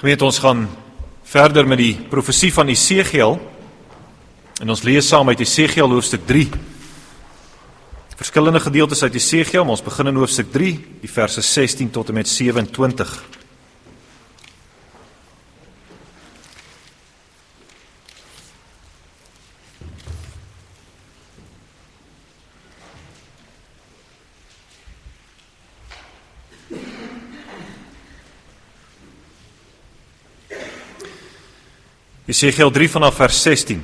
Gemeente, ons gaan verder met die profesie van Esegiel en ons lees saam uit Esegiel hoofstuk 3. Verskillende gedeeltes uit Esegiel, maar ons begin in hoofstuk 3, die verse 16 tot en met 27. Esegiel 3 vanaf vers 16.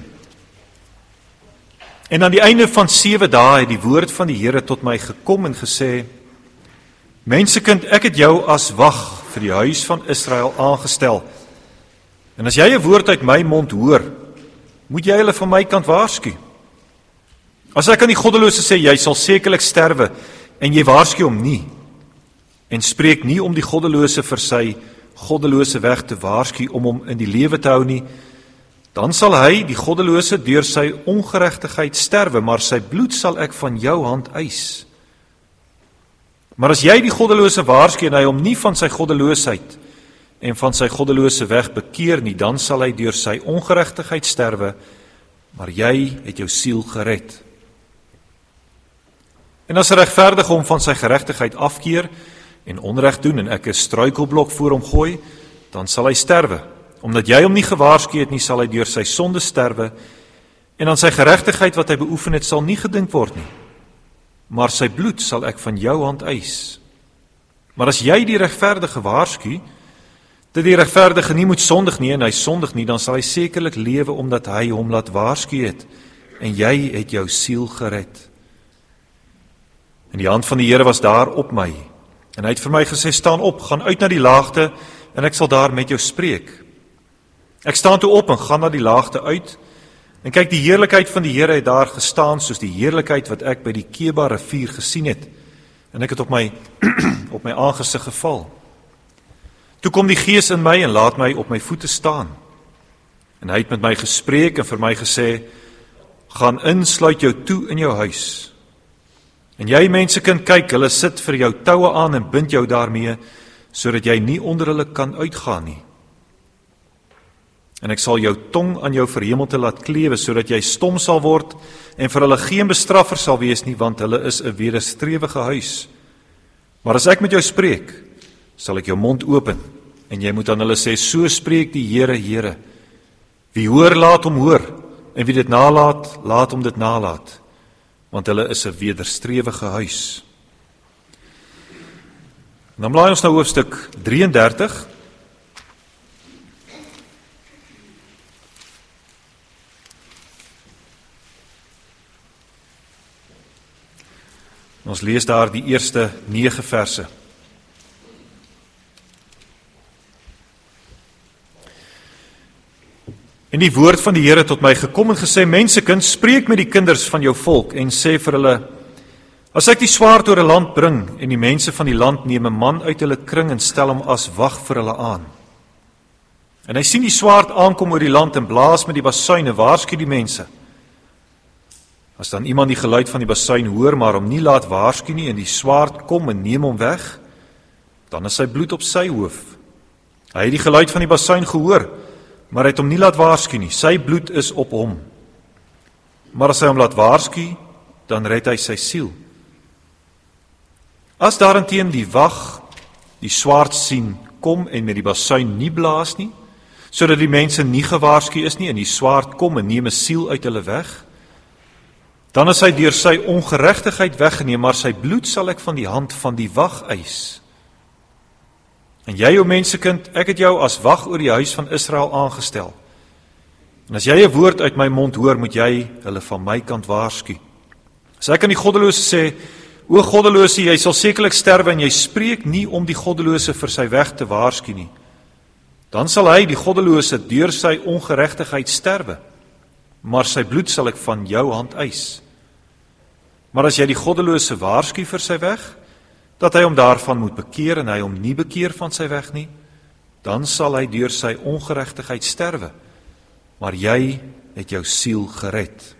En aan die einde van 7 dae het die woord van die Here tot my gekom en gesê: Mensekind, ek het jou as wag vir die huis van Israel aangestel. En as jy 'n woord uit my mond hoor, moet jy hulle van my kant waarsku. As ek aan die goddelose sê, jy sal sekerlik sterwe, en jy waarsku hom nie, en spreek nie om die goddelose vir sy goddelose weg te waarsku om hom in die lewe te hou nie, dan sal hy, die goddelose, deur sy ongeregtigheid sterwe, maar sy bloed sal ek van jou hand eis. Maar as jy die goddelose waarsku en hy hom nie van sy goddeloosheid en van sy goddelose weg bekeer nie, dan sal hy deur sy ongeregtigheid sterwe, maar jy het jou siel gered. En as 'n regverdige hom van sy geregtigheid afkeer en onreg doen en ek 'n struikelblok voor hom gooi, dan sal hy sterwe. Omdat jy hom nie gewaarsku het nie, sal hy deur sy sonde sterwe, en aan sy geregtigheid wat hy beoefen het, sal nie gedink word nie. Maar sy bloed sal ek van jou hand eis. Maar as jy die regverdige waarsku, dat die regverdige nie moet sondig nie, en hy sondig nie, dan sal hy sekerlik lewe, omdat hy hom laat waarsku het, en jy het jou siel gered. En die hand van die Here was daar op my, en hy het vir my gesê: staan op, gaan uit na die laagte, en ek sal daar met jou spreek. Ek staan toe op en gaan na die laagte uit, en kyk, die heerlikheid van die Here het daar gestaan, soos die heerlikheid wat ek by die Keba rivier gesien het, en ek het op my aangesig geval. Toe kom die Gees in my en laat my op my voete staan, en hy het met my gespreek en vir my gesê: gaan in, sluit jou toe in jou huis. En jy, mensekind, kyk, hulle sit vir jou toue aan en bind jou daarmee, sodat jy nie onder hulle kan uitgaan nie. En ek sal jou tong aan jou verhemelte laat klewe, sodat jy stom sal word, en vir hulle geen bestraffer sal wees nie, want hulle is 'n wederstrewige huis. Maar as ek met jou spreek, sal ek jou mond open, en jy moet aan hulle sê: so spreek die Here, Here. Wie hoor, laat hom hoor, en wie dit nalaat, laat hom dit nalaat, want hulle is 'n wederstrewige huis. En dan blaai ons na hoofstuk 33. Ons lees daar die eerste 9 verse. En die woord van die Here tot my gekom en gesê: mensekind, spreek met die kinders van jou volk en sê vir hulle: as ek die swaard oor 'n land bring en die mense van die land neem 'n man uit hulle kring en stel hom as wag vir hulle aan. En hy sien die swaard aankom oor die land en blaas met die basuin en waarsku die mense. As dan iemand die geluid van die basuin hoor, maar hom nie laat waarsku nie, en die swaard kom en neem hom weg, dan is sy bloed op sy hoof. Hy het die geluid van die basuin gehoor, maar hy het hom nie laat waarsku nie, sy bloed is op hom. Maar as hy hom laat waarsku, dan red hy sy siel. As daarenteen die wag die swaard sien kom en met die basuin nie blaas nie, sodat die mense nie gewaarsku is nie, en die swaard kom en neem 'n siel uit hulle weg, dan is hy deur sy ongeregtigheid weggeneem, maar sy bloed sal ek van die hand van die wag eis. En jy, o mensekind, ek het jou as wag oor die huis van Israel aangestel. En as jy 'n woord uit my mond hoor, moet jy hulle van my kant waarsku. As ek aan die goddelose sê: o goddelose, jy sal sekerlik sterwe, en jy spreek nie om die goddelose vir sy weg te waarsku nie, dan sal hy, die goddelose, deur sy ongeregtigheid sterwe, maar sy bloed sal ek van jou hand eis. Maar as jy die goddelose waarsku vir sy weg, dat hy hom daarvan moet bekeer, en hy hom nie bekeer van sy weg nie, dan sal hy deur sy ongeregtigheid sterwe, maar jy het jou siel gered.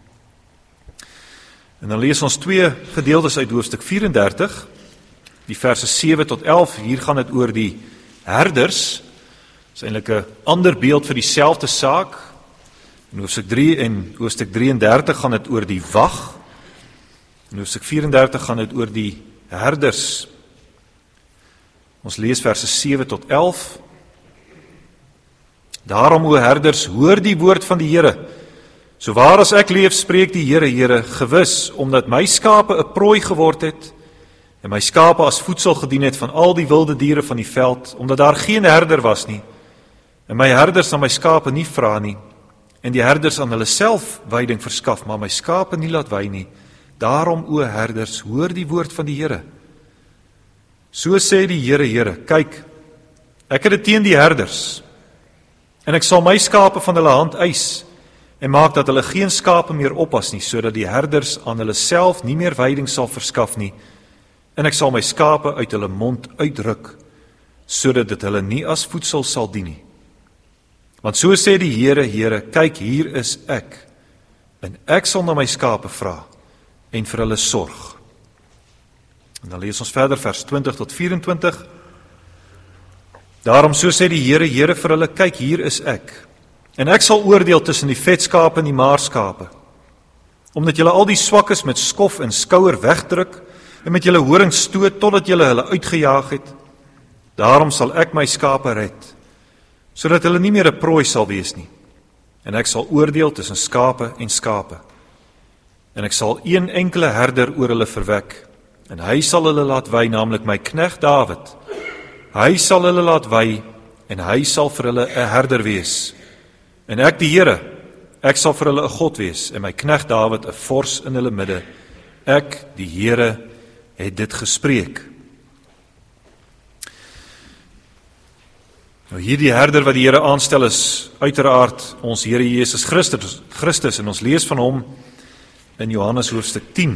En dan lees ons 2 gedeeltes uit hoofstuk 34, die verse 7 tot 11, hier gaan dit oor die herders. As Dit is eintlik 'n ander beeld vir dieselfde saak. In hoofstuk 3 en hoofstuk 33 gaan dit oor die wag. In hoofstuk 34 gaan dit oor die herders. Ons lees verse 7 tot 11. Daarom, o herders, hoor die woord van die Here. So waar as ek leef, spreek die Here, Here, gewis, omdat my skape 'n prooi geword het, en my skape as voedsel gedien het van al die wilde diere van die veld, omdat daar geen herder was nie, en my herders aan my skape nie vra nie, en die herders aan hulle self weiding verskaf, maar my skape nie laat wei nie. Daarom, o herders, hoor die woord van die Here. So sê die Here, Here, kyk, ek het dit teen die herders, en ek sal my skape van hulle hand eis, en maak dat hulle geen skape meer oppas nie, sodat die herders aan hulle self nie meer weiding sal verskaf nie, en ek sal my skape uit hulle mond uitruk, sodat dit hulle nie as voedsel sal dien nie. Want so sê die Here, Here, kyk, hier is ek, en ek sal na my skape vra, en vir hulle sorg. En dan lees ons verder vers 20 tot 24. Daarom so sê die Here, Here vir hulle, kyk, hier is ek, en ek sal oordeel tussen die vetskape en die maarskape, omdat julle al die swakkes met skof en skouer wegdruk, en met julle horing stoot, totdat julle hulle uitgejaag het. Daarom sal ek my skape red, sodat hulle nie meer 'n prooi sal wees nie, en ek sal oordeel tussen skape en skape, en ek sal een enkele herder oor hulle verwek, en hy sal hulle laat wei, naamlik my knegt Dawid. Hy sal hulle laat wei, en hy sal vir hulle 'n herder wees. En ek die Here, ek sal vir hulle 'n God wees, en my knegt Dawid 'n vors in hulle midde. Ek, die Here, het dit gespreek. Nou hierdie herder wat die Here aanstel is uiteraard ons Here Jesus Christus, en ons lees van hom in Johannes hoofstuk 10.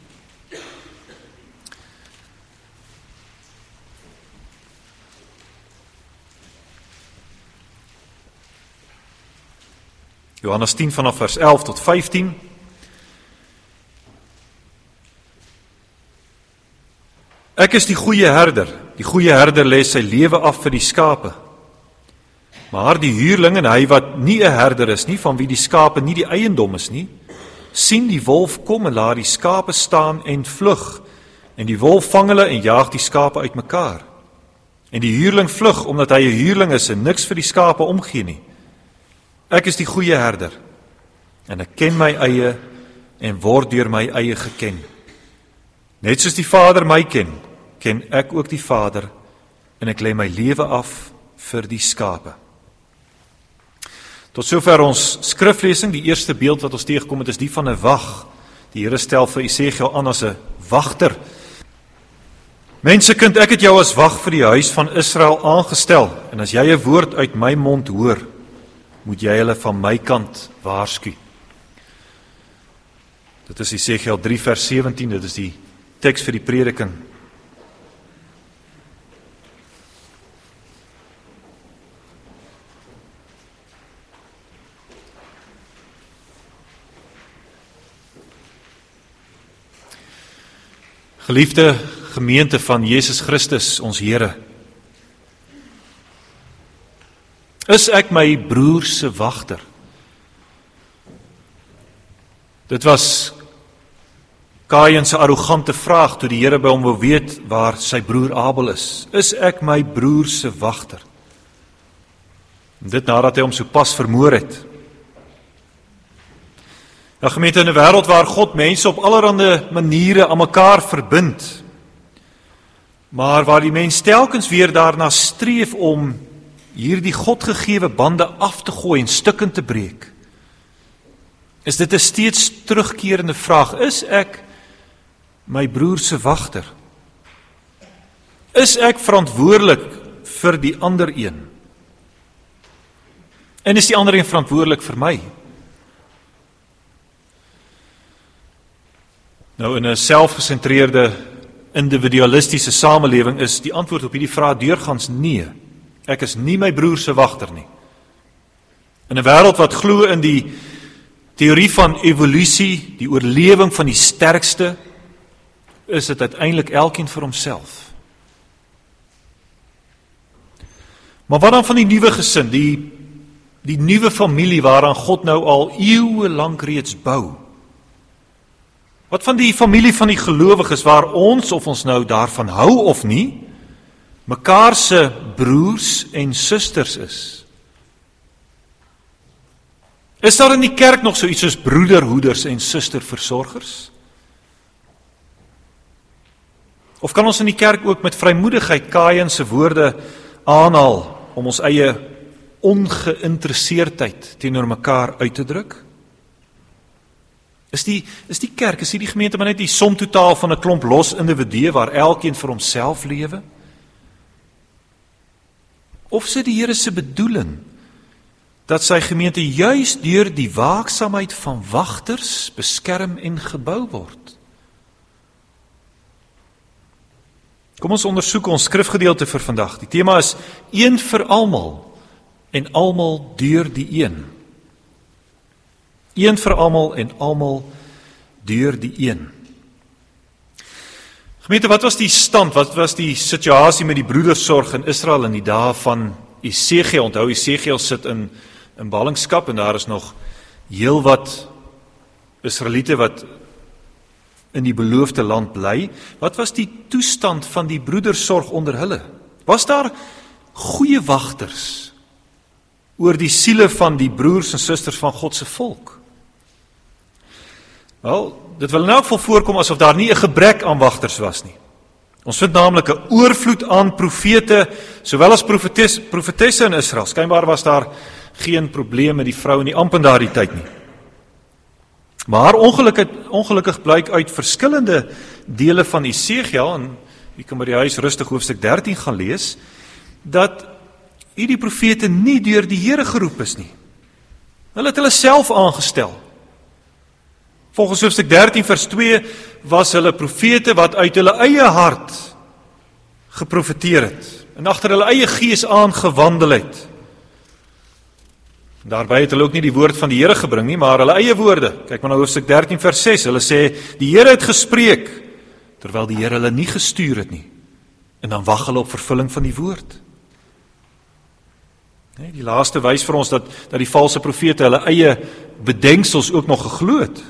Johannes 10 vanaf vers 11 tot 15. Ek is die goeie herder. Die goeie herder lê sy lewe af vir die skape. Maar die huurling en hy wat nie 'n herder is nie, van wie die skape nie die eiendom is nie, sien die wolf kom en laat die skape staan en vlug. En die wolf vang hulle en jaag die skape uitmekaar. En die huurling vlug omdat hy 'n huurling is en niks vir die skape omgee nie. Ek is die goeie herder, en ek ken my eie en word deur my eie geken. Net soos die Vader my ken, ken ek ook die Vader, en ek lê my lewe af vir die skape. Tot sover ons skriflesing. Die eerste beeld wat ons tegekom het is die van 'n wag. Die Here stel vir Esegiel aan as 'n wagter. Mensekind, ek het jou as wag vir die huis van Israel aangestel, en as jy 'n woord uit my mond hoor, moet jy hulle van my kant waarsku. Dit is Esegiel 3 vers 17, dit is die teks vir die prediking. Geliefde gemeente van Jesus Christus, ons Here, is ek my broer se wagter? Dit was Kain se arrogante vraag toe die Here by hom wou weet waar sy broer Abel is. Is ek my broer se wagter? En dit nadat hy hom so pas vermoor het. Nou gemeente, in 'n wêreld waar God mense op allerlei maniere aan mekaar verbind, maar waar die mens telkens weer daarna streef om hierdie Godgegewe bande af te gooi en stukkend te breek, is dit 'n steeds terugkerende vraag: is ek my broer se wagter? Is ek verantwoordelik vir die ander een? En is die ander een verantwoordelik vir my? Nou, in 'n selfgesentreerde, individualistiese samelewing is die antwoord op hierdie vraag deurgangs nee. Ek is nie my broer se wagter nie. In 'n wêreld wat glo in die teorie van evolusie, die oorlewing van die sterkste, is dit uiteindelik elkeen vir homself. Maar wat dan van die nuwe gesin, die nuwe familie waaraan God nou al eeue lank reeds bou? Wat van die familie van die gelowiges waar ons, of ons nou daarvan hou of nie, mekaar se broers en susters is? Is daar in die kerk nog so iets soos broederhoeders en susterversorgers? Of kan ons in die kerk ook met vrymoedigheid Kain se woorde aanhaal om ons eie ongeïnteresseerdheid teenoor mekaar uit te druk? Is die kerk, is die gemeente maar net die somtotaal van 'n klomp los individue waar elkeen vir homself lewe? Of is dit die Here se bedoeling dat sy gemeente juis deur die waaksaamheid van wagters beskerm en gebou word? Kom ons ondersoek ons skrifgedeelte vir vandag. Die tema is een vir almal en almal deur die een. Een vir almal en almal deur die een. Gemeente, wat was die stand, wat was die situasie met die broedersorg in Israel in die dae van Esegiel? Onthou, Esegiel sit in ballingskap en daar is nog heel wat Israeliete wat in die beloofde land bly. Wat was die toestand van die broedersorg onder hulle? Was daar goeie wagters oor die siele van die broers en susters van God se volk? Wel, dit wil in elk geval voorkom asof daar nie 'n gebrek aan wagters was nie. Ons vind naamlik 'n oorvloed aan profete, sowel as profetesse in Israel. Skynbaar was daar geen probleem met die vrou in die amp in daardie tyd nie. Maar ongelukkig blyk uit verskillende dele van Esegiel, en jy kan by die huis rustig hoofstuk 13 gaan lees, dat hierdie profete nie deur die Here geroep is nie. Hulle het hulle self aangestel. Volgens hoofstuk 13 vers 2 was hulle profete wat uit hulle eie hart geprofeteer het en agter hulle eie gees aangewandel het. Daarbij het hulle ook nie die woord van die Here gebring nie, maar hulle eie woorde. Kyk maar na hoofstuk 13 vers 6. Hulle sê, die Here het gespreek, terwyl die Here hulle nie gestuur het nie. En dan wag hulle op vervulling van die woord. Nee, die laaste wys vir ons dat die valse profete hulle eie bedenksels ook nog geglo het.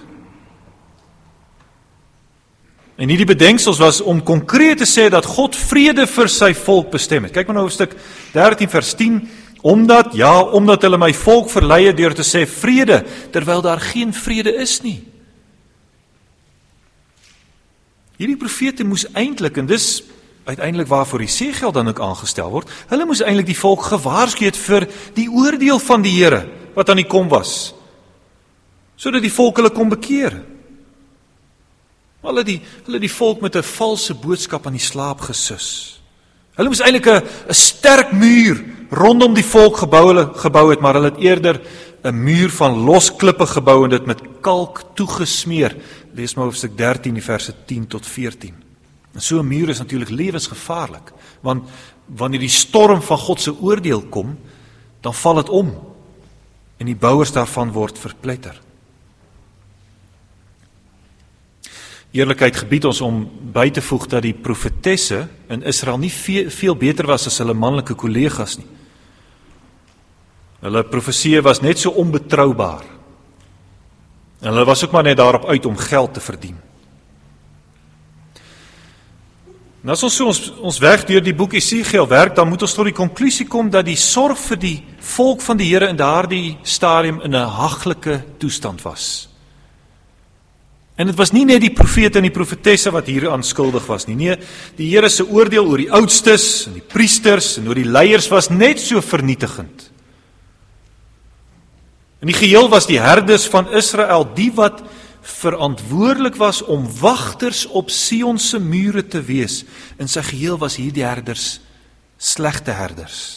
En hierdie bedenksels was om konkreet te sê dat God vrede vir sy volk bestem het. Kyk maar na hoofstuk 13 vers 10. Omdat hulle my volk verlei het deur te sê vrede, terwyl daar geen vrede is nie. Hierdie profete moes eintlik, en dis uiteindelik waarvoor Esegiel dan ook aangestel word, hulle moes eintlik die volk gewaarsku het vir die oordeel van die Here, wat aan die kom was, sodat die volk hulle kon bekeer. Hulle die volk met 'n valse boodskap aan die slaap gesus. Hulle moes eintlik 'n sterk muur rondom die volk gebou het, maar hulle het eerder 'n muur van los klippe gebou en dit met kalk toegesmeer. Lees maar hoofstuk 13 die verse 10 tot 14. En so 'n muur is natuurlik lewensgevaarlik, want wanneer die storm van God se oordeel kom, dan val dit om en die bouers daarvan word verpletter. Eerlikheid gebied ons om by te voeg dat die profetesse in Israel nie veel beter was as hulle manlike kollegas nie. Hulle profeseë was net so onbetroubaar. En hulle was ook maar net daarop uit om geld te verdien. En as ons weg deur die boek Esegiel werk, dan moet ons tot die konklusie kom dat die sorg vir die volk van die Here in daardie stadium in 'n haglike toestand was. En dit was nie net die profete en die profetesse wat hieraan skuldig was nie. Nee, die Here se oordeel oor die oudstes en die priesters en oor die leiers was net so vernietigend. In die geheel was die herders van Israel die wat verantwoordelik was om wagters op Sion se mure te wees. In sy geheel was hierdie herders slegte herders.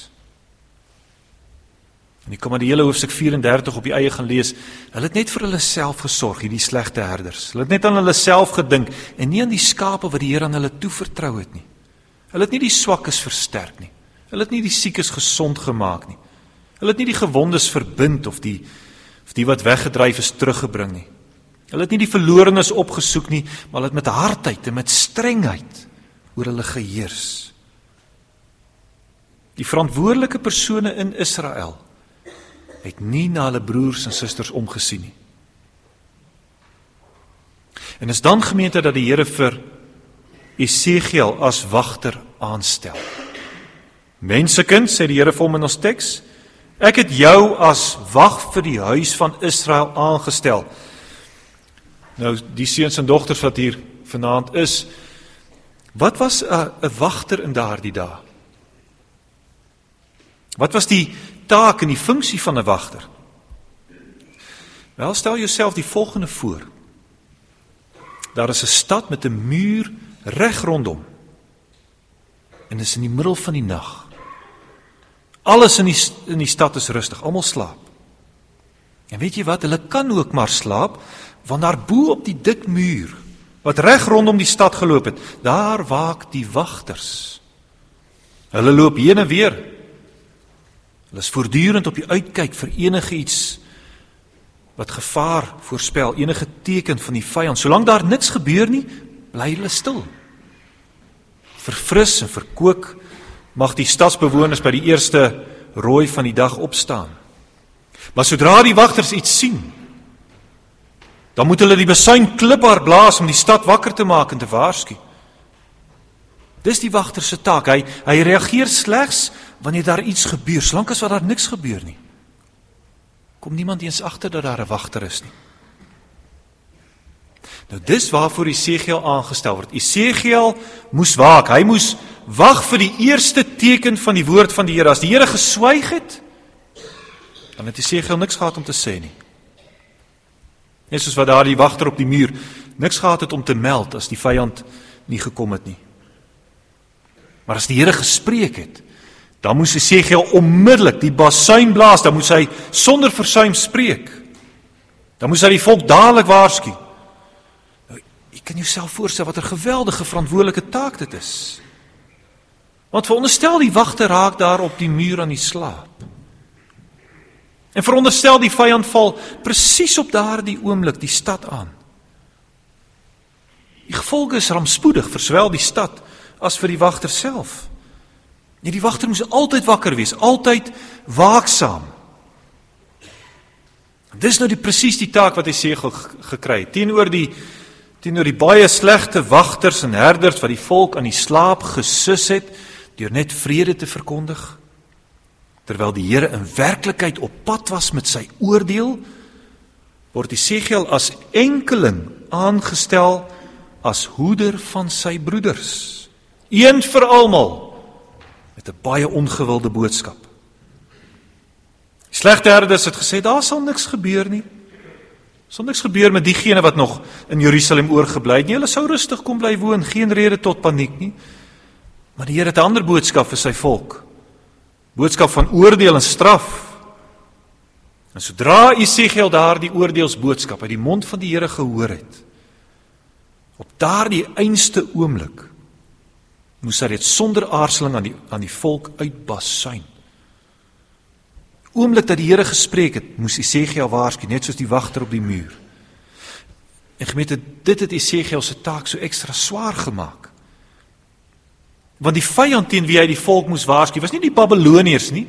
En ek kom maar die hele hoofstuk 34 op die eie gaan lees. Hulle het net vir hulle self gesorg, hierdie slegte herders. Hulle het net aan hulle self gedink en nie aan die skape wat die Here aan hulle toevertrou het nie. Hulle het nie die swakkes versterk nie. Hulle het nie die siekes gesond gemaak nie. Hulle het nie die gewondes verbind of die wat weggedryf is teruggebring nie. Hulle het nie die verlorenes opgesoek nie, maar hulle het met hardheid en met strengheid oor hulle geheers. die verantwoordelike persone in Israel, het nie na hulle broers en susters omgesien nie. En is dan gemeente dat die Here vir Esegiel as wagter aanstel. Mensekind, sê die Here vir hom in ons teks, ek het jou as wag vir die huis van Israel aangestel. Nou, die seuns en dogters wat hier vanaand is, wat was 'n wagter in daardie dae? Wat was die taak en die funksie van 'n wagter? Wel, stel jouself die volgende voor. Daar is 'n stad met 'n muur reg rondom. En dit is in die middel van die nag. Alles in die stad is rustig, almal slaap. En weet jy wat, hulle kan ook maar slaap, want daar bo op die dik muur, wat reg rondom die stad geloop het, daar waak die wagters. Hulle loop heen en weer. Hulle is voortdurend op die uitkyk vir enige iets wat gevaar voorspel, enige teken van die vyand. Solank daar niks gebeur nie, bly hulle stil. Verfris en verkook mag die stadsbewoners by die eerste rooi van die dag opstaan. Maar sodra die wagters iets sien, dan moet hulle die besuin klipbaar blaas om die stad wakker te maak en te waarsku. Dis die wagter se taak. Hy reageer slegs wanneer daar iets gebeur, solank as wat daar niks gebeur nie. Kom niemand eens agter dat daar 'n wagter is nie. Nou dis waarvoor Esegiel aangestel word. Esegiel moes waak. Hy moes wag vir die eerste teken van die woord van die Here. As die Here geswyg het, dan het Esegiel niks gehad om te sê nie. Net soos wat daar die wagter op die muur niks gehad het om te meld as die vyand nie gekom het nie. Maar as die Here gespreek het, dan moes Esegiel onmiddellik die basuin blaas, dan moes hy sonder versuim spreek. Dan moes hy die volk dadelik waarsku. Nou, jy kan jouself voorstel wat 'n geweldige verantwoordelike taak dit is. Want veronderstel die wagter raak daar op die muur aan die slaap. En veronderstel die vyand val presies op daardie oomblik die stad aan. Die gevolge is rampspoedig vir sowel die stad as vir die wagter self. Ja, die wagter moes altyd wakker wees, altyd waaksaam. Dis nou presies die taak wat Esegiel gekry het. Teenoor die baie slegte wagters en herders wat die volk aan die slaap gesus het, deur net vrede te verkondig, terwyl die Here in werklikheid op pad was met sy oordeel, word Esegiel as enkeling aangestel as hoeder van sy broeders. Een vir almal, met 'n baie ongewilde boodskap. Die slegte herders het gesê, daar sal niks gebeur nie. Sal niks gebeur met diegene wat nog in Jerusalem oorgebly het nie. Hulle sou rustig kom bly woon, geen rede tot paniek nie. Maar die Here het 'n ander boodskap vir sy volk. Boodskap van oordeel en straf. En sodra Esegiel daardie oordeelsboodskap uit die mond van die Here gehoor het, op daardie einste oomblik, moes hy dit sonder aarzeling aan die volk uitbasuin. Oomblik dat die Here gespreek het, moes Esegiel waarsku, net soos die wagter op die muur. En gemeente, dit het Esegiel se taak so ekstra swaar gemaak. Want die vyand teen wie hy die volk moes waarsku, was nie die Babiloniërs nie.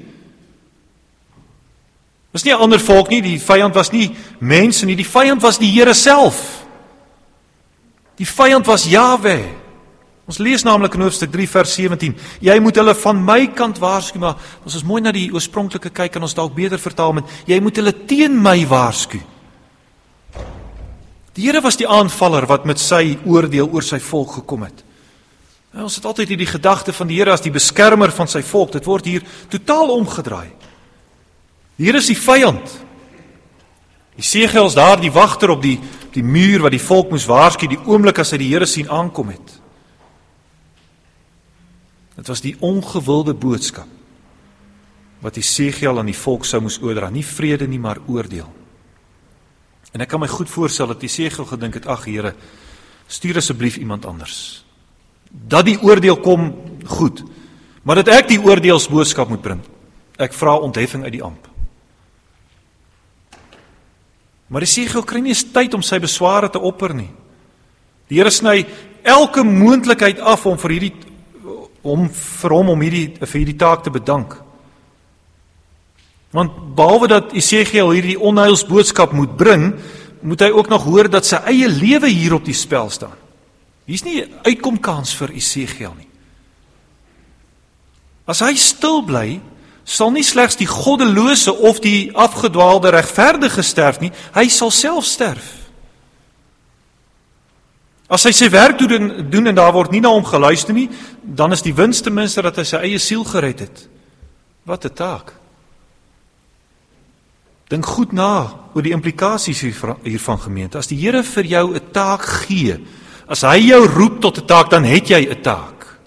Was nie 'n ander volk nie, die vyand was nie mense nie, die vyand was die Here self. Die vyand was Jahwe. Ons lees naamlik in hoofstuk 3 vers 17, jy moet hulle van my kant waarsku, maar as ons mooi na die oorspronklike kyk, kan ons dalk beter vertaal met, jy moet hulle teen my waarsku. Die Here was die aanvaller wat met sy oordeel oor sy volk gekom het. Nou, ons het altyd die gedagte van die Here as die beskermer van sy volk, dit word hier totaal omgedraai. Die Here is die vyand. Esegiel is daar die wagter op die muur wat die volk moes waarsku, die oomblik as hy die Here sien aankom het. Dit was die ongewilde boodskap wat Esegiel aan die volk sou moes oordra, nie vrede nie, maar oordeel. En ek kan my goed voorstel dat Esegiel gedink het, ag Here, stuur asseblief iemand anders. Dat die oordeel kom, goed, maar dat ek die oordeelsboodskap moet bring. Ek vra ontheffing uit die amp. Maar Esegiel kry nie eens tyd om sy besware te opper nie. Die Here sny elke moontlikheid af om vir vir hom om vir hierdie taak te bedank. Want behalwe dat Esegiel hierdie onheilsboodskap moet bring, moet hy ook nog hoor dat sy eie lewe hier op die spel staan. Hier's nie 'n uitkomkans vir Esegiel nie. As hy stil bly, sal nie slegs die goddelose of die afgedwaalde regverdige sterf nie, hy sal self sterf. As hy sy werk doen en daar word nie na hom geluister nie, dan is die wins ten minste dat hy sy eie siel gered het. Wat 'n taak. Dink goed na oor die implikasies hiervan, gemeente. As die Here vir jou 'n taak gee, as hy jou roep tot 'n taak, dan het jy 'n taak.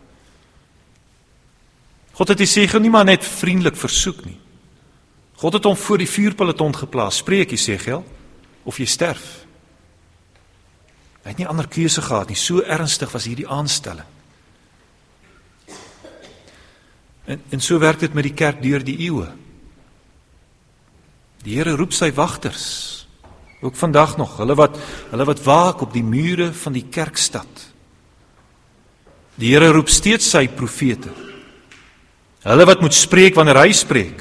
God het Esegiel nie maar net vriendelik versoek nie. God het hom voor die vuurpeloton geplaas. Spreek Esegiel, of jy sterf. Hy het nie ander keuse gehad nie. So ernstig was hierdie aanstelling. En so werk dit met die kerk deur die eeue. Die Here roep sy wagters, ook vandag nog, hulle wat waak op die mure van die kerkstad. Die Here roep steeds sy profete, hulle wat moet spreek wanneer hy spreek.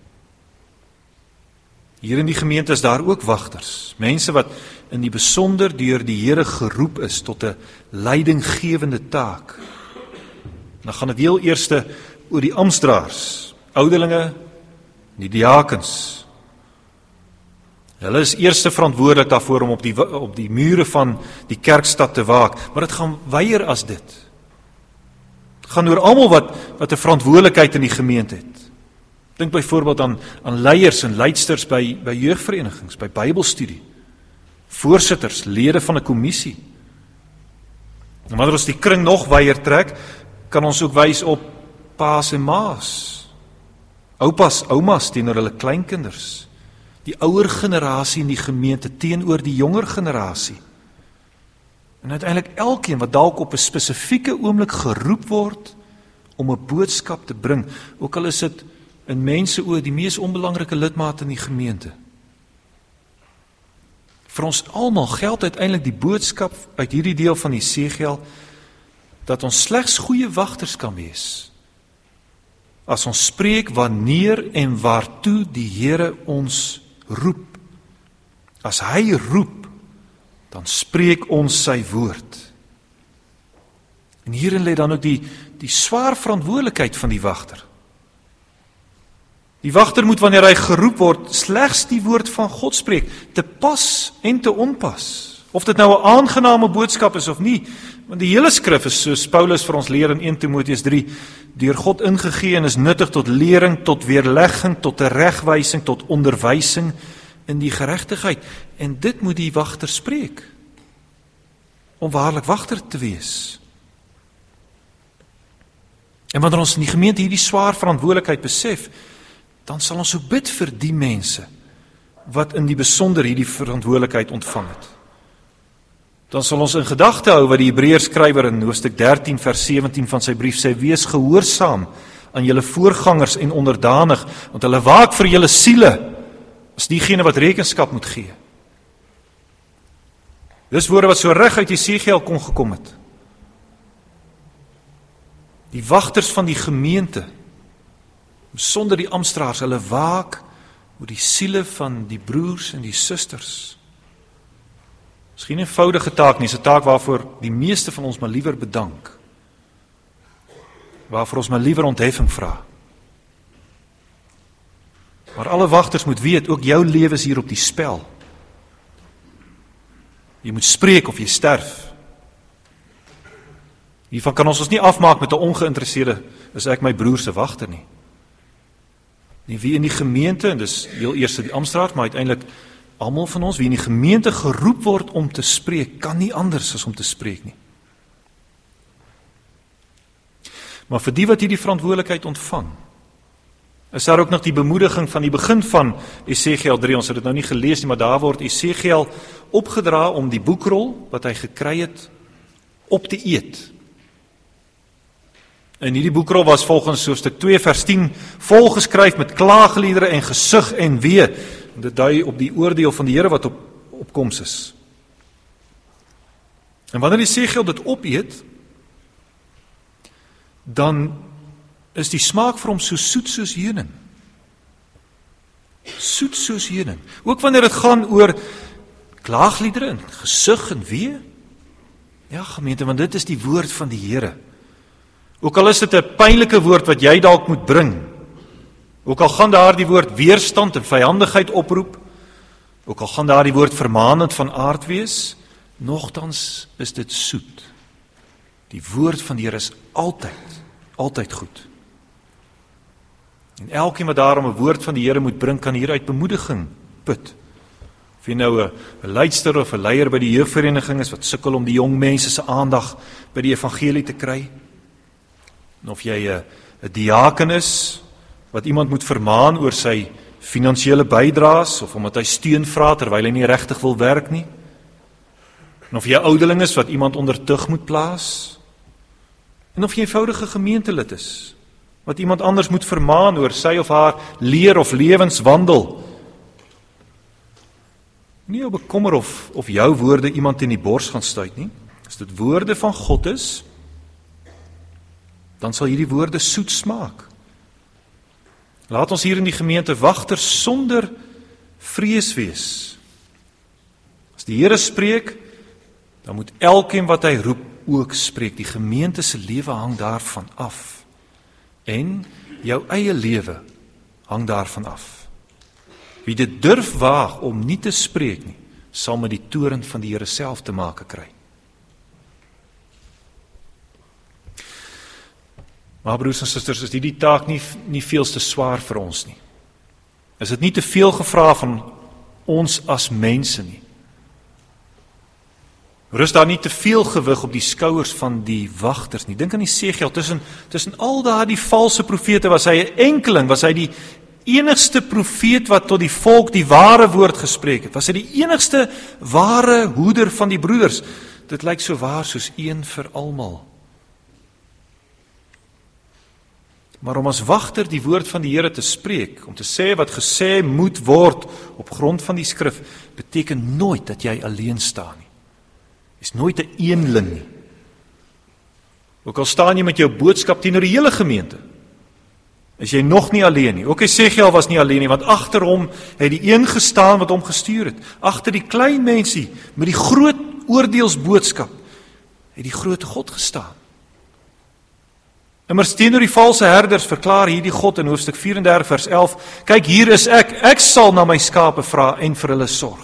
Hier in die gemeente is daar ook wagters, mense wat in die besonder deur die Here geroep is tot 'n leidinggewende taak. Dan gaan dit heel eerste oor die amptdraers, ouderlinge, die diakens. Hulle is eerste verantwoordelik daarvoor om op die mure van die kerkstad te waak, maar dit gaan weier as dit. Dit gaan oor almal wat 'n verantwoordelikheid in die gemeente het. Dink byvoorbeeld aan leiers en leidsters by jeugverenigings, by Bybelstudie, voorsitters, lede van 'n kommissie. En wanneer ons die kring nog weier trek, kan ons ook wys op paas en maas, oupas, oumas teenoor hulle kleinkinders, die ouer generasie in die gemeente teenoor die jonger generasie. En uiteindelik elkeen wat dalk op 'n spesifieke oomblik geroep word om 'n boodskap te bring, ook al is dit in mense oor die mees onbelangrike lidmaat in die gemeente. Vir ons almal geld uiteindelik die boodskap uit hierdie deel van Esegiel, dat ons slegs goeie wagters kan wees, as ons spreek wanneer en waartoe die Here ons roep. As hy roep, dan spreek ons sy woord. En hierin lê dan ook die swaar verantwoordelikheid van die wagter. Die wagter moet wanneer hy geroep word, slegs die woord van God spreek, te pas en te onpas. Of dit nou 'n aangename boodskap is of nie, want die hele skrif is, soos Paulus vir ons leer in 1 Timoteus 3, deur God ingegee en is nuttig tot lering, tot weerlegging, tot teregwysing, tot onderwysing in die geregtigheid. En dit moet die wagter spreek, om waarlik wagter te wees. En wanneer ons in die gemeente hierdie swaar verantwoordelikheid besef, dan sal ons ook bid vir die mense wat in die besonder hierdie verantwoordelikheid ontvang het. Dan sal ons in gedagte hou wat die Hebreërskrywer in hoofstuk 13 vers 17 van sy brief sê: wees gehoorsaam aan julle voorgangers en onderdanig, want hulle waak vir julle siele, as diegene wat rekenskap moet gee. Dis woorde wat so reg uit Esegiel kon gekom het. Die wagters van die gemeente, sonder die amptdraers, hulle waak oor die siele van die broers en die susters. Dis geen eenvoudige taak nie, dis 'n taak waarvoor die meeste van ons maar liewer bedank. Waarvoor ons maar liewer ontheffing vra. Maar alle wagters moet weet, ook jou lewe is hier op die spel. Jy moet spreek of jy sterf. Hiervan kan ons nie afmaak met 'n ongeïnteresseerde, is ek my broer se wagter nie. Wie in die gemeente, en dis heel eers die amptdraers, maar uiteindelik almal van ons, wie in die gemeente geroep word om te spreek, kan nie anders as om te spreek nie. Maar vir die wat hierdie verantwoordelikheid ontvang, is daar ook nog die bemoediging van die begin van Esegiel 3, ons het dit nou nie gelees nie, maar daar word Esegiel opgedra om die boekrol, wat hy gekry het, op te eet. En hierdie boekrol was volgens hoofstuk 2 vers 10 volgeskryf met klaagliedere en gesug en wee. Dit dui op die oordeel van die Here wat op koms is. En wanneer Esegiel dit opeet, dan is die smaak vir hom so soet soos heuning. Soet soos heuning. Ook wanneer dit gaan oor klaagliedere en gesug en wee. Ja, gemeente, want dit is die woord van die Here. Ook al is dit 'n pynlike woord wat jy dalk moet bring, ook al gaan daar die woord weerstand en vyandigheid oproep, ook al gaan daar die woord vermaanend van aard wees, nogtans is dit soet. Die woord van die Here is altyd goed. En elkeen wat daarom 'n woord van die Here moet bring, kan hieruit bemoediging put. Of jy nou 'n leidster of 'n leier by die jeugvereniging is wat sukkel om die jong mense se aandag by die evangelie te kry, en of jy 'n diaken is wat iemand moet vermaan oor sy finansiële bydraes of omdat hy steun vra terwyl hy nie regtig wil werk nie, en of jy 'n ouderling is wat iemand onder tug moet plaas, en of jy 'n eenvoudige gemeentelid is wat iemand anders moet vermaan oor sy of haar leer of lewenswandel. Nie jou bekommer of jou woorde iemand in die bors gaan stuit nie. As dit woorde van God is, dan sal hierdie woorde soet smaak. Laat ons hier in die gemeente wagters sonder vrees wees. As die Here spreek, dan moet elkeen wat hy roep ook spreek. Die gemeente se lewe hang daarvan af. En jou eie lewe hang daarvan af. Wie dit durf waag om nie te spreek nie, sal met die toorn van die Here self te make kry. Maar broers en susters, is die taak nie veel te swaar vir ons nie. Is dit nie te veel gevra van ons as mense nie? Rus daar nie te veel gewig op die skouers van die wagters nie. Dink aan Esegiel, tussen al daardie valse profete was hy 'n enkeling, was hy die enigste profeet wat tot die volk die ware woord gespreek het. Was hy die enigste ware hoeder van die broeders. Dit lyk so waar soos een vir almal. Maar om as wagter die woord van die Here te spreek, om te sê wat gesê moet word op grond van die skrif, beteken nooit dat jy alleen staan nie. Is nooit 'n eenling nie. Ook al staan jy met jou boodskap teenoor die hele gemeente, is jy nog nie alleen nie. Ook Esegiel was nie alleen nie, want agter hom het die een gestaan wat hom gestuur het. Agter die klein mensie met die groot oordeelsboodskap het die groot God gestaan. Immers teenoor die valse herders verklaar hierdie God in hoofstuk 34 vers 11, kyk, hier is ek sal na my skape vra en vir hulle sorg.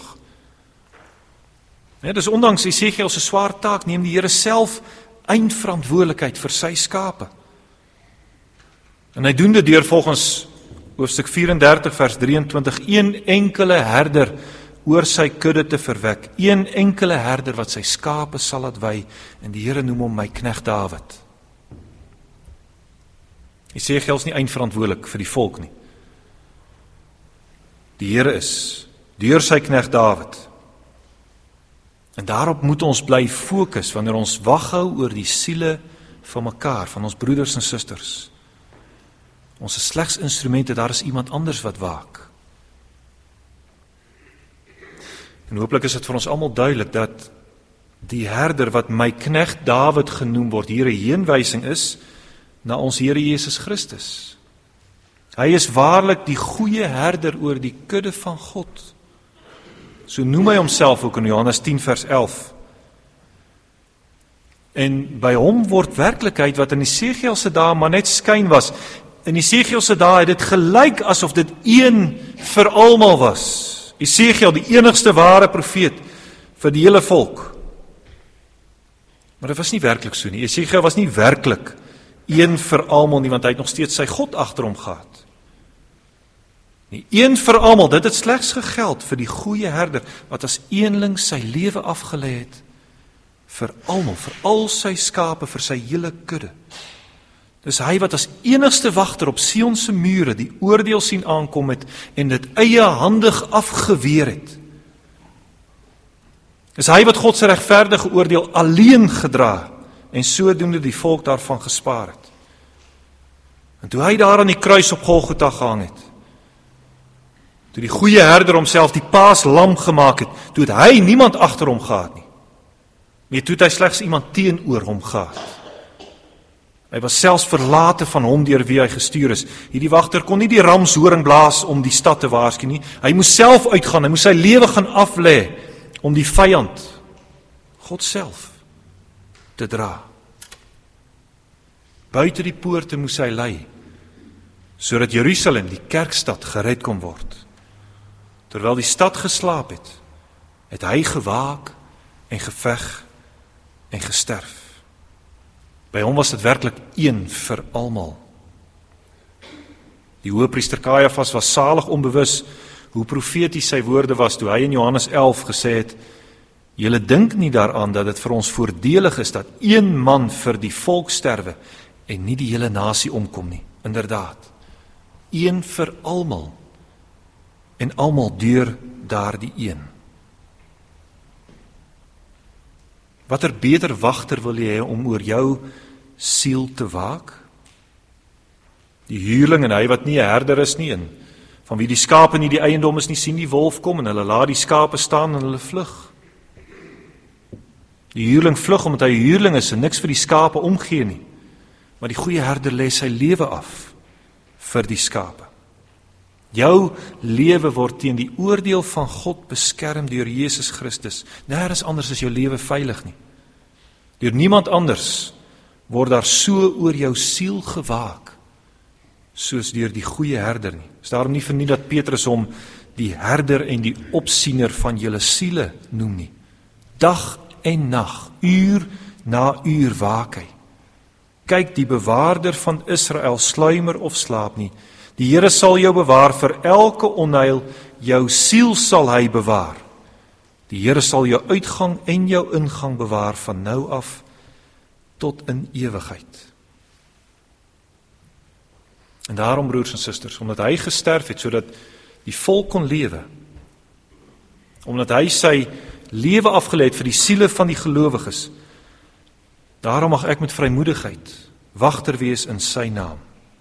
Dus ondanks Esegiel se swaar taak, neem die Here self eindverantwoordelikheid vir sy skape. En hy doen dit deur volgens hoofstuk 34 vers 23, een enkele herder oor sy kudde te verwek, een enkele herder wat sy skape sal laat wy, en die Here noem hom my knegt Dawid. Esegiel is nie eindverantwoordelik vir die volk nie. Die Here is, deur sy knegt Dawid. En daarop moet ons bly fokus wanneer ons wag hou oor die siele van mekaar, van ons broeders en susters. Ons is slegs instrumente, daar is iemand anders wat waak. En hooplik is dit vir ons almal duidelik dat die herder wat my knegt Dawid genoem word, hier 'n heenwysing is na ons Here Jesus Christus. Hy is waarlik die goeie herder oor die kudde van God. So noem hy homself ook in Johannes 10 vers 11. En by hom word werklikheid wat in Esegiel se dae maar net skyn was. In Esegiel se dae het dit gelyk asof dit een vir almal was. Esegiel, die enigste ware profeet vir die hele volk. Maar dit was nie werklik so nie. Esegiel was nie werklik een vir almal nie, want hy het nog steeds sy God agter hom gehad. Nie een vir almal, dit het slegs gegeld vir die goeie herder, wat as eenling sy lewe afgelê het, vir almal, vir al sy skape, vir sy hele kudde. Dis hy wat as enigste wagter op Sion se mure die oordeel sien aankom het, en dit eie handig afgeweer het. Dis hy wat God se regverdige oordeel alleen gedra, en sodoende die volk daarvan gespaar het. En toe hy daar aan die kruis op Golgotha gehang het, toe die goeie herder homself die paaslam gemaak het, toe het hy niemand agter hom gehad nie. Nee, toe het hy slegs iemand teenoor hom gehad. Hy was selfs verlate van hom deur wie hy gestuur is. Hierdie wagter kon nie die ramshoring blaas om die stad te waarsku nie. Hy moes self uitgaan, hy moes sy lewe gaan aflê om die vyand, God self, te dra. Buite die poorte moes hy lei, sodat Jerusalem, die kerkstad, gered kon word. Terwyl die stad geslaap het, het hy gewaak en geveg en gesterf. By hom was dit werklik een vir almal. Die hoëpriester Kajafas was salig onbewus hoe profeties sy woorde was toe hy in Johannes 11 gesê het: "Julle dink nie daaraan dat dit vir ons voordelig is dat een man vir die volk sterwe en nie die hele nasie omkom nie." Inderdaad, een vir almal en almal deur daardie een. Watter beter wagter wil jy hê om oor jou siel te waak? Die huurling en hy wat nie 'n herder is nie, en van wie die skape nie die eiendom is nie, sien die wolf kom en hulle laat die skape staan en hulle vlug. Die huurling vlug omdat hy huurling is en niks vir die skape omgee nie. Maar die goeie herder lê sy lewe af vir die skape. Jou lewe word teen die oordeel van God beskerm deur Jesus Christus. Nêrens anders is jou lewe veilig nie. Deur niemand anders word daar so oor jou siel gewaak soos deur die goeie herder nie. Is daarom nie verniet dat Petrus hom die herder en die opsiener van julle siele noem nie. Dag en nag, uur na uur waak hy. Kyk, die bewaarder van Israel sluimer of slaap nie. Die Here sal jou bewaar vir elke onheil, jou siel sal hy bewaar. Die Here sal jou uitgang en jou ingang bewaar van nou af tot in ewigheid. En daarom, broers en susters, omdat hy gesterf het sodat die volk kon lewe, omdat hy sy lewe afgelê het vir die siele van die gelowiges, daarom mag ek met vrymoedigheid wagter wees in sy naam.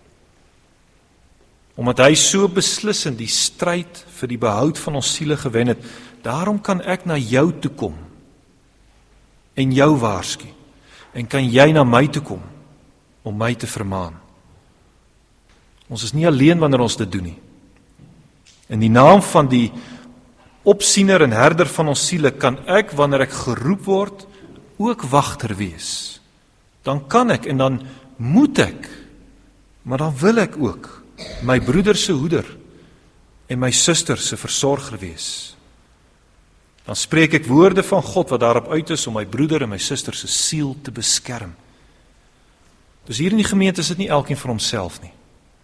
Omdat hy so beslissend die stryd vir die behoud van ons siele gewen het, daarom kan ek na jou toe kom en jou waarsku, en kan jy na my toe kom om my te vermaan. Ons is nie alleen wanneer ons dit doen nie. In die naam van die opsiener en herder van ons siele kan ek, wanneer ek geroep word, ook wagter wees. Dan kan ek en dan moet ek, maar dan wil ek ook my broeder se hoeder en my suster se versorger wees. Dan spreek ek woorde van God wat daarop uit is om my broeder en my suster se siel te beskerm. Dus hier in die gemeente is dit nie elkeen vir homself nie.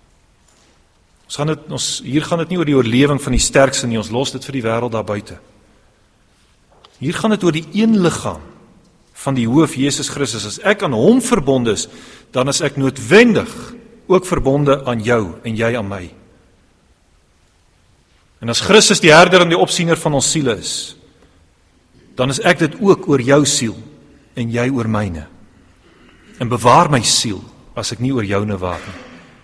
Hier gaan dit nie oor die oorlewing van die sterkste nie, ons los dit vir die wêreld daar buite. Hier gaan dit oor die een liggaam van die hoof Jesus Christus. As ek aan hom verbonde is, dan is ek noodwendig ook verbonde aan jou en jy aan my. En as Christus die herder en die opsiener van ons siele is, dan is ek dit ook oor jou siel en jy oor myne. En bewaar my siel as ek nie oor joune waak nie.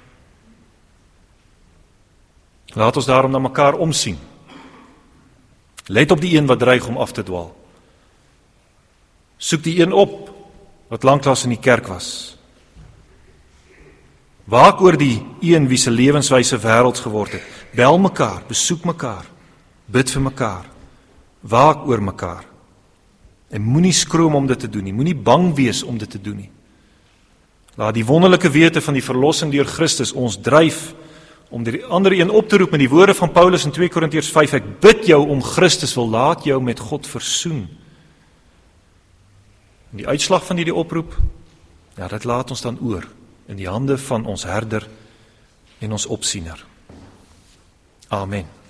Laat ons daarom na mekaar omsien. Let op die een wat dreig om af te dwaal. Soek die een op wat lanklaas in die kerk was. Waak oor die een wie se lewenswyse wêrelds geword het. Bel mekaar, besoek mekaar, bid vir mekaar, waak oor mekaar. En moenie skroom om dit te doen nie, moenie bang wees om dit te doen nie. Laat die wonderlike wete van die verlossing deur Christus ons dryf om die ander een op te roep met die woorde van Paulus in 2 Korintiërs 5, ek bid jou om Christus wil laat jou met God versoen. En die uitslag van hierdie oproep, ja, dit laat ons dan oor in die hande van ons herder en ons opsiener. Amen.